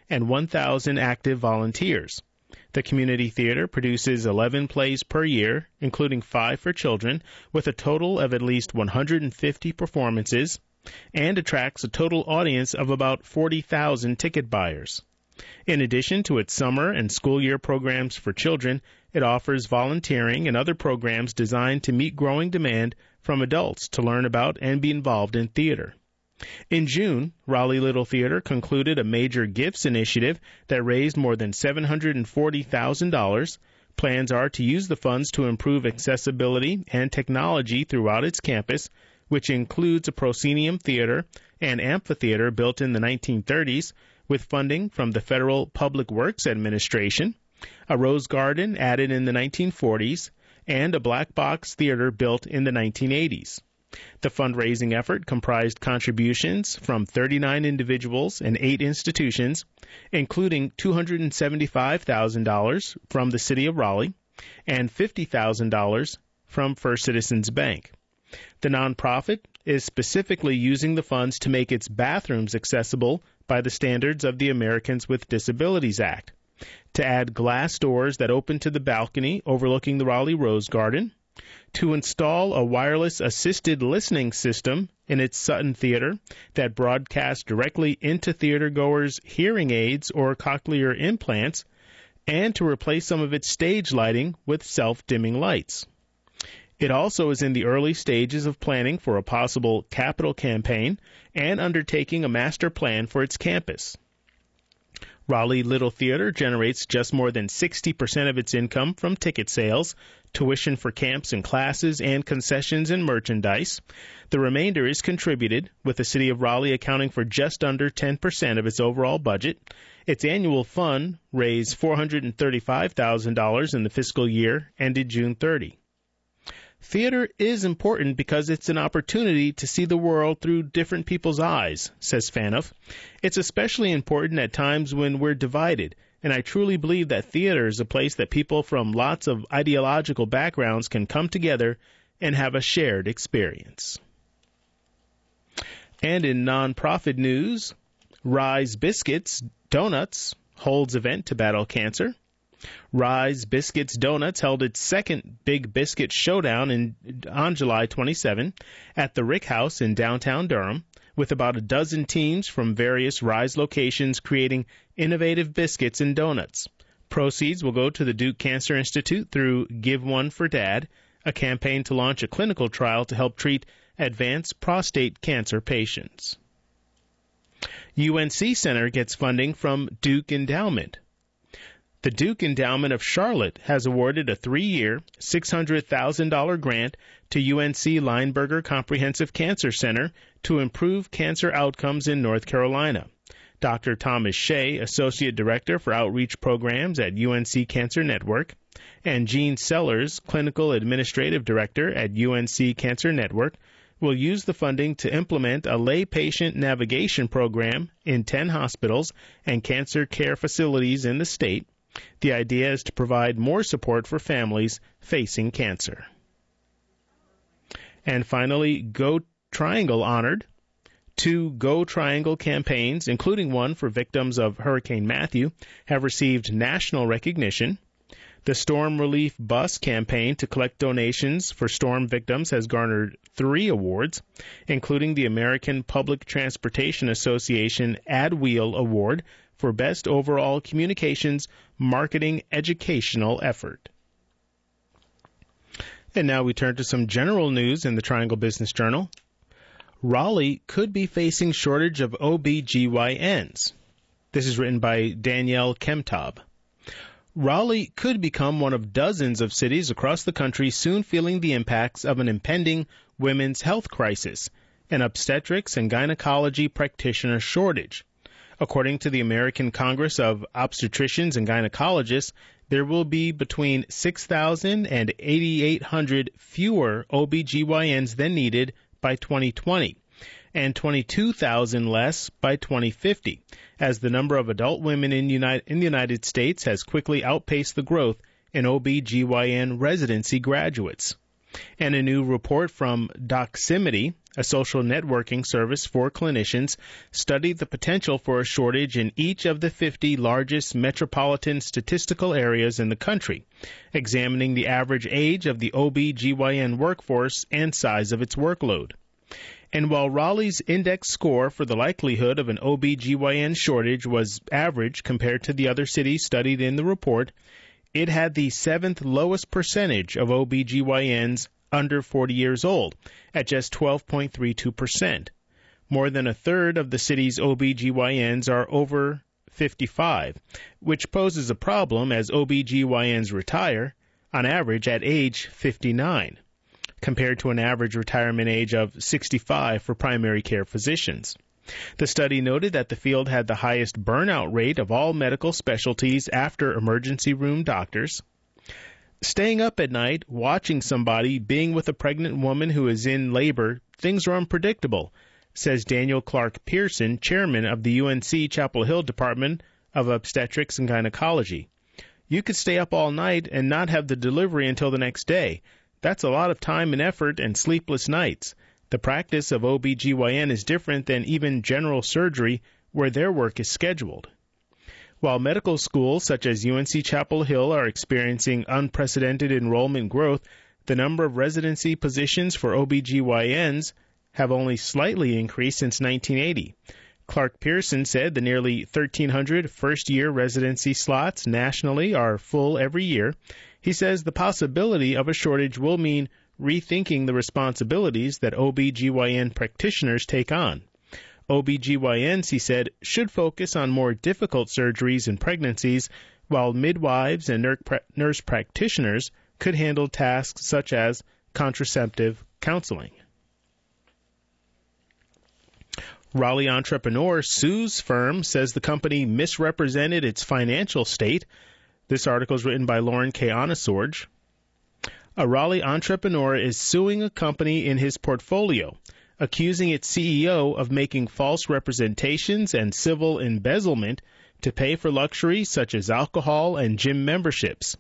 A: and one thousand active volunteers. The community theater produces eleven plays per year, including five for children, with a total of at least one hundred fifty performances, and attracts a total audience of about forty thousand ticket buyers. In addition to its summer and school year programs for children, it offers volunteering and other programs designed to meet growing demand from adults to learn about and be involved in theater. In June, Raleigh Little Theater concluded a major gifts initiative that raised more than seven hundred forty thousand dollars. Plans are to use the funds to improve accessibility and technology throughout its campus, which includes a proscenium theater and amphitheater built in the nineteen thirties, with funding from the Federal Public Works Administration, a rose garden added in the nineteen forties, and a black box theater built in the nineteen eighties. The fundraising effort comprised contributions from thirty-nine individuals and eight institutions, including two hundred seventy-five thousand dollars from the City of Raleigh and fifty thousand dollars from First Citizens Bank. The nonprofit is specifically using the funds to make its bathrooms accessible by the standards of the Americans with Disabilities Act, to add glass doors that open to the balcony overlooking the Raleigh Rose Garden, to install a wireless assisted listening system in its Sutton Theater that broadcasts directly into theatergoers' hearing aids or cochlear implants, and to replace some of its stage lighting with self-dimming lights. It also is in the early stages of planning for a possible capital campaign and undertaking a master plan for its campus. Raleigh Little Theater generates just more than sixty percent of its income from ticket sales, tuition for camps and classes, and concessions and merchandise. The remainder is contributed, with the City of Raleigh accounting for just under ten percent of its overall budget. Its annual fund raised four hundred thirty-five thousand dollars in the fiscal year ended June thirtieth. Theater is important because it's an opportunity to see the world through different people's eyes, says Fanoff. It's especially important at times when we're divided, and I truly believe that theater is a place that people from lots of ideological backgrounds can come together and have a shared experience. And in nonprofit news, Rise Biscuits Donuts holds event to battle cancer. Rise Biscuits Donuts held its second Big Biscuit Showdown in, on July twenty-seventh at the Rick House in downtown Durham, with about a dozen teams from various Rise locations creating innovative biscuits and donuts. Proceeds will go to the Duke Cancer Institute through Give One for Dad, a campaign to launch a clinical trial to help treat advanced prostate cancer patients. U N C Center gets funding from Duke Endowment. The Duke Endowment of Charlotte has awarded a three-year, six hundred thousand dollars grant to U N C Lineberger Comprehensive Cancer Center to improve cancer outcomes in North Carolina. Doctor Thomas Shea, Associate Director for Outreach Programs at U N C Cancer Network, and Gene Sellers, Clinical Administrative Director at U N C Cancer Network, will use the funding to implement a lay patient navigation program in ten hospitals and cancer care facilities in the state. The idea is to provide more support for families facing cancer. And finally, Go Triangle honored. Two Go Triangle campaigns, including one for victims of Hurricane Matthew, have received national recognition. The Storm Relief Bus campaign to collect donations for storm victims has garnered three awards, including the American Public Transportation Association AdWheel Award for Best Overall Communications Marketing Educational Effort. And now we turn to some general news in the Triangle Business Journal. Raleigh could be facing shortage of O B G Y Ns. This is written by Danielle Kemtab. Raleigh could become one of dozens of cities across the country soon feeling the impacts of an impending women's health crisis, an obstetrics and gynecology practitioner shortage. According to the American Congress of Obstetricians and Gynecologists, there will be between six thousand and eight thousand eight hundred fewer O B G Y Ns than needed by twenty twenty, and twenty-two thousand less by twenty fifty, as the number of adult women in, United, in the United States has quickly outpaced the growth in O B G Y N residency graduates. And a new report from Doximity, a social networking service for clinicians, studied the potential for a shortage in each of the fifty largest metropolitan statistical areas in the country, examining the average age of the O B G Y N workforce and size of its workload. And while Raleigh's index score for the likelihood of an O B G Y N shortage was average compared to the other cities studied in the report, it had the seventh lowest percentage of O B G Y Ns under forty years old, at just twelve point three two percent. More than a third of the city's O B G Y Ns are over fifty-five, which poses a problem as O B G Y Ns retire, on average at age fifty-nine, compared to an average retirement age of sixty-five for primary care physicians. The study noted that the field had the highest burnout rate of all medical specialties after emergency room doctors. Staying up at night, watching somebody, being with a pregnant woman who is in labor, things are unpredictable, says Daniel Clark Pearson, chairman of the U N C Chapel Hill Department of Obstetrics and Gynecology. You could stay up all night and not have the delivery until the next day. That's a lot of time and effort and sleepless nights. The practice of O B G Y N is different than even general surgery, where their work is scheduled. While medical schools such as U N C Chapel Hill are experiencing unprecedented enrollment growth, the number of residency positions for O B G Y Ns have only slightly increased since nineteen eighty. Clark Pearson said the nearly thirteen hundred first-year residency slots nationally are full every year. He says the possibility of a shortage will mean rethinking the responsibilities that O B G Y N practitioners take on. O B G Y Ns, he said, should focus on more difficult surgeries and pregnancies, while midwives and nurse practitioners could handle tasks such as contraceptive counseling. Raleigh entrepreneur sues firm, says the company misrepresented its financial state. This article is written by Lauren K. Onesorge. A Raleigh entrepreneur is suing a company in his portfolio, accusing its C E O of making false representations and civil embezzlement to pay for luxuries such as alcohol and gym memberships.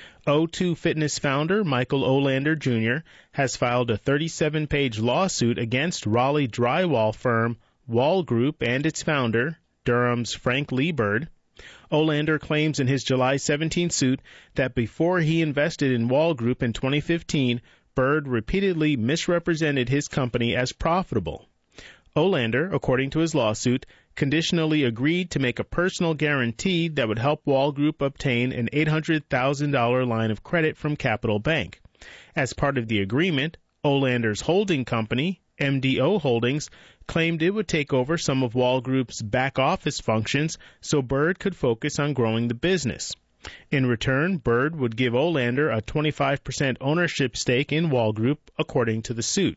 A: O two Fitness founder Michael Olander Junior has filed a thirty-seven page lawsuit against Raleigh drywall firm Wall Group and its founder, Durham's Frank Lee Bird. Olander claims in his July seventeenth suit that before he invested in Wall Group in twenty fifteen, Bird repeatedly misrepresented his company as profitable. Olander, according to his lawsuit, conditionally agreed to make a personal guarantee that would help Wall Group obtain an eight hundred thousand dollars line of credit from Capital Bank. As part of the agreement, Olander's holding company, M D O Holdings, claimed it would take over some of Wall Group's back-office functions so Bird could focus on growing the business. In return, Bird would give Olander a twenty-five percent ownership stake in Wall Group, according to the suit.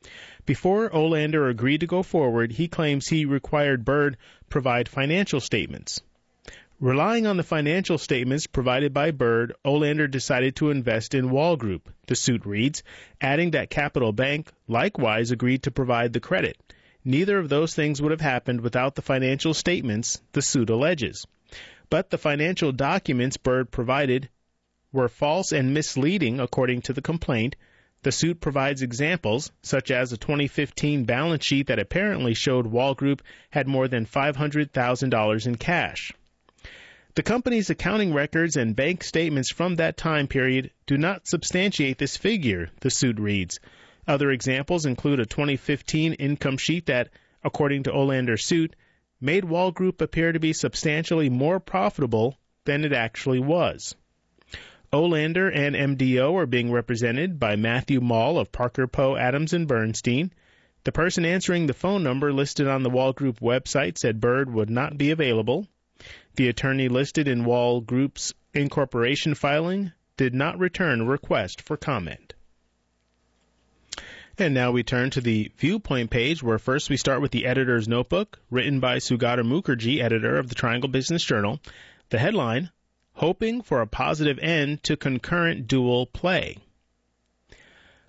A: Before Olander agreed to go forward, he claims he required Bird provide financial statements. Relying on the financial statements provided by Bird, Olander decided to invest in Wall Group, the suit reads, adding that Capital Bank likewise agreed to provide the credit. Neither of those things would have happened without the financial statements, the suit alleges. But the financial documents Bird provided were false and misleading, according to the complaint. The suit provides examples, such as a twenty fifteen balance sheet that apparently showed Wall Group had more than five hundred thousand dollars in cash. The company's accounting records and bank statements from that time period do not substantiate this figure, the suit reads. Other examples include a twenty fifteen income sheet that, according to Olander's suit, made Wall Group appear to be substantially more profitable than it actually was. Olander and M D O are being represented by Matthew Mall of Parker Poe Adams and Bernstein. The person answering the phone number listed on the Wall Group website said Bird would not be available. The attorney listed in Wall Group's incorporation filing did not return a request for comment. And now we turn to the Viewpoint page, where first we start with the editor's notebook, written by Sugata Mukherjee, editor of the Triangle Business Journal. The headline, Hoping for a Positive End to Concurrent Dual Play.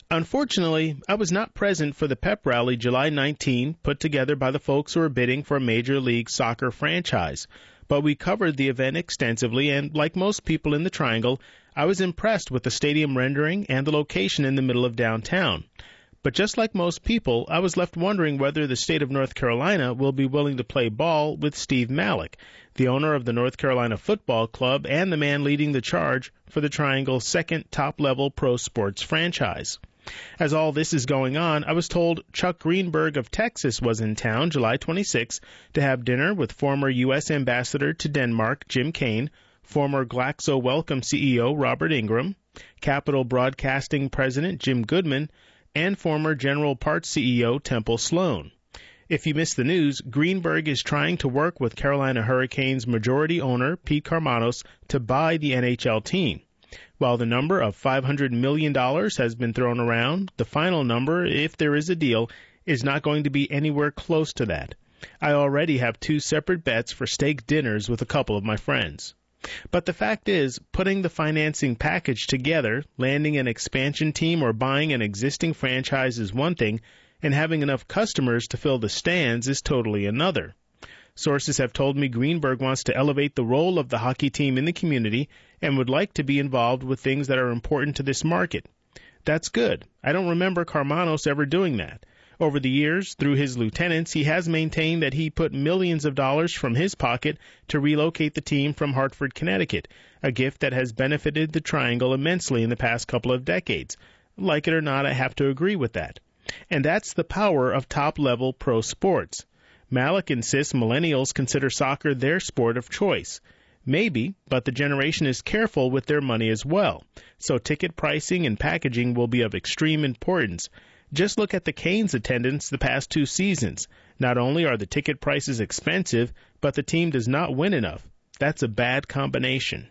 A: Unfortunately, I was not present for the pep rally July nineteenth put together by the folks who are bidding for a Major League Soccer franchise, but we covered the event extensively, and like most people in the Triangle, I was impressed with the stadium rendering and the location in the middle of downtown. But just like most people, I was left wondering whether the state of North Carolina will be willing to play ball with Steve Malek, the owner of the North Carolina Football Club and the man leading the charge for the Triangle's second top-level pro sports franchise. As all this is going on, I was told Chuck Greenberg of Texas was in town July twenty-sixth to have dinner with former U S Ambassador to Denmark Jim Kane, former Glaxo Wellcome C E O Robert Ingram, Capital Broadcasting President Jim Goodman, and former General Parts C E O Temple Sloan. If you missed the news, Greenberg is trying to work with Carolina Hurricanes majority owner Pete Karmanos to buy the N H L team. While the number of five hundred million dollars has been thrown around, the final number, if there is a deal, is not going to be anywhere close to that. I already have two separate bets for steak dinners with a couple of my friends. But the fact is, putting the financing package together, landing an expansion team or buying an existing franchise is one thing, and having enough customers to fill the stands is totally another. Sources have told me Greenberg wants to elevate the role of the hockey team in the community and would like to be involved with things that are important to this market. That's good. I don't remember Karmanos ever doing that. Over the years, through his lieutenants, he has maintained that he put millions of dollars from his pocket to relocate the team from Hartford, Connecticut, a gift that has benefited the Triangle immensely in the past couple of decades. Like it or not, I have to agree with that. And that's the power of top-level pro sports. Malek insists millennials consider soccer their sport of choice. Maybe, but the generation is careful with their money as well, so ticket pricing and packaging will be of extreme importance. Just look at the Canes' attendance the past two seasons. Not only are the ticket prices expensive, but the team does not win enough. That's a bad combination.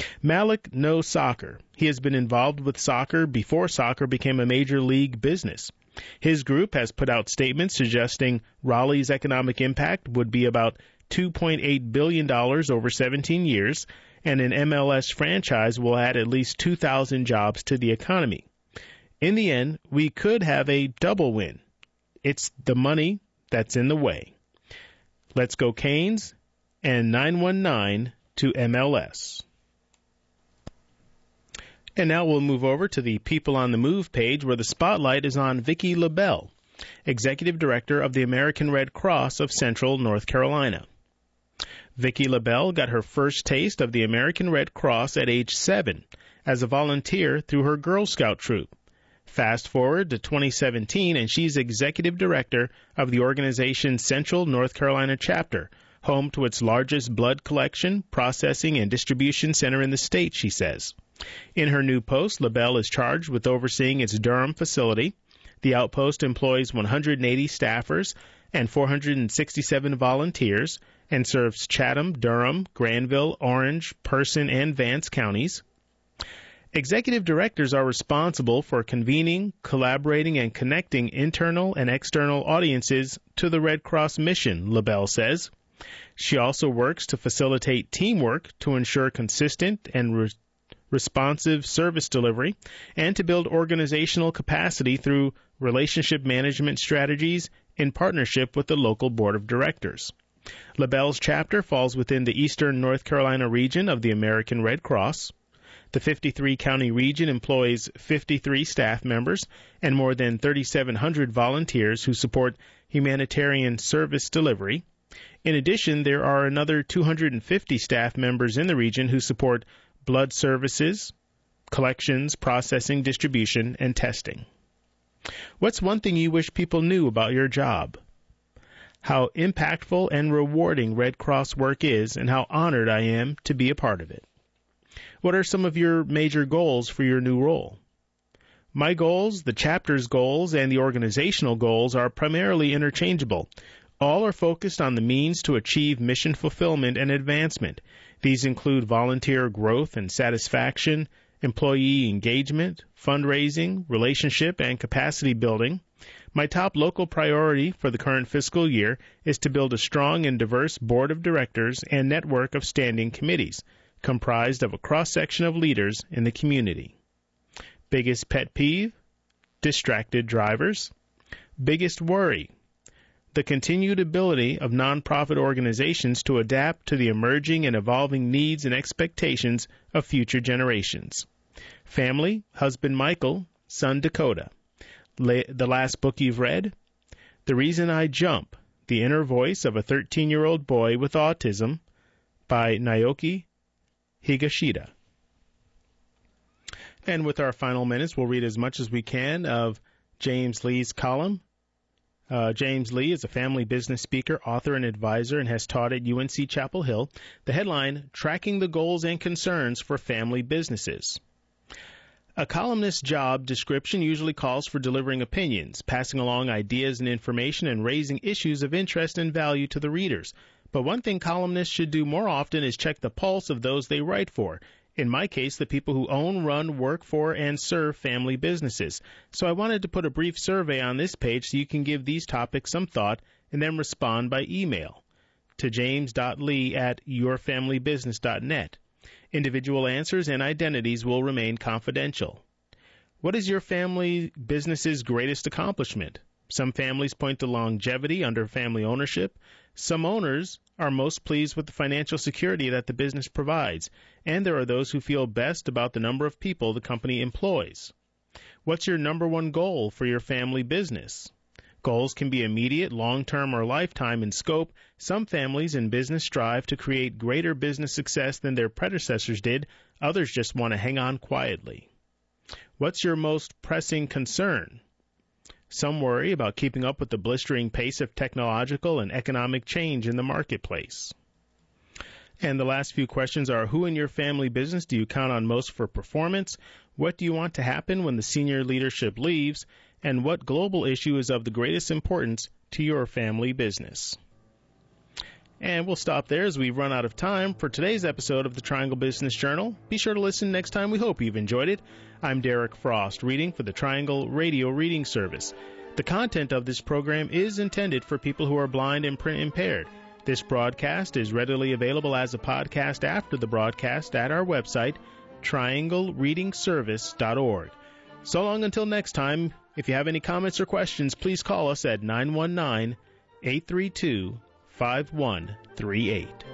A: Malek knows soccer. He has been involved with soccer before soccer became a major league business. His group has put out statements suggesting Raleigh's economic impact would be about two point eight billion dollars over seventeen years, and an M L S franchise will add at least two thousand jobs to the economy. In the end, we could have a double win. It's the money that's in the way. Let's go Canes and nine one nine to M L S. And now we'll move over to the People on the Move page where the spotlight is on Vicki LaBelle, Executive Director of the American Red Cross of Central North Carolina. Vicki LaBelle got her first taste of the American Red Cross at age seven as a volunteer through her Girl Scout troop. Fast forward to twenty seventeen, and she's Executive Director of the organization's Central North Carolina chapter, home to its largest blood collection, processing, and distribution center in the state, she says. In her new post, LaBelle is charged with overseeing its Durham facility. The outpost employs one hundred eighty staffers and four hundred sixty-seven volunteers and serves Chatham, Durham, Granville, Orange, Person, and Vance counties. Executive directors are responsible for convening, collaborating, and connecting internal and external audiences to the Red Cross mission, LaBelle says. She also works to facilitate teamwork to ensure consistent and re- responsive service delivery and to build organizational capacity through relationship management strategies in partnership with the local board of directors. LaBelle's chapter falls within the Eastern North Carolina region of the American Red Cross. The fifty-three county region employs fifty-three staff members and more than thirty-seven hundred volunteers who support humanitarian service delivery. In addition, there are another two hundred fifty staff members in the region who support blood services, collections, processing, distribution, and testing. What's one thing you wish people knew about your job? How impactful and rewarding Red Cross work is, and how honored I am to be a part of it. What are some of your major goals for your new role? My goals, the chapter's goals, and the organizational goals are primarily interchangeable. All are focused on the means to achieve mission fulfillment and advancement. These include volunteer growth and satisfaction, employee engagement, fundraising, relationship, and capacity building. My top local priority for the current fiscal year is to build a strong and diverse board of directors and network of standing committees, comprised of a cross-section of leaders in the community. Biggest pet peeve? distracted drivers. Biggest worry, the continued ability of nonprofit organizations to adapt to the emerging and evolving needs and expectations of future generations. Family, husband Michael, son Dakota. La- the last book you've read? The Reason I Jump, The Inner Voice of a thirteen-Year-Old Boy with Autism by Naoki Higashida. And with our final minutes, we'll read as much as we can of James Lee's column. Uh, James Lee is a family business speaker, author, and advisor, and has taught at U N C Chapel Hill. The headline, Tracking the Goals and Concerns for Family Businesses. A columnist's job description usually calls for delivering opinions, passing along ideas and information, and raising issues of interest and value to the readers. But one thing columnists should do more often is check the pulse of those they write for. In my case, the people who own, run, work for, and serve family businesses. So I wanted to put a brief survey on this page so you can give these topics some thought and then respond by email to james dot lee at your family business dot net. Individual answers and identities will remain confidential. What is your family business's greatest accomplishment? Some families point to longevity under family ownership. Some owners are most pleased with the financial security that the business provides, and there are those who feel best about the number of people the company employs. What's your number one goal for your family business? Goals can be immediate, long-term, or lifetime in scope. Some families in business strive to create greater business success than their predecessors did. Others just want to hang on quietly. What's your most pressing concern? Some worry about keeping up with the blistering pace of technological and economic change in the marketplace. And the last few questions are, who in your family business do you count on most for performance? What do you want to happen when the senior leadership leaves? And what global issue is of the greatest importance to your family business? And we'll stop there as we've run out of time for today's episode of the Triangle Business Journal. Be sure to listen next time. We hope you've enjoyed it. I'm Derek Frost, reading for the Triangle Radio Reading Service. The content of this program is intended for people who are blind and print impaired. This broadcast is readily available as a podcast after the broadcast at our website, triangle reading service dot org. So long until next time. If you have any comments or questions, please call us at nine one nine, eight three two, five one three eight.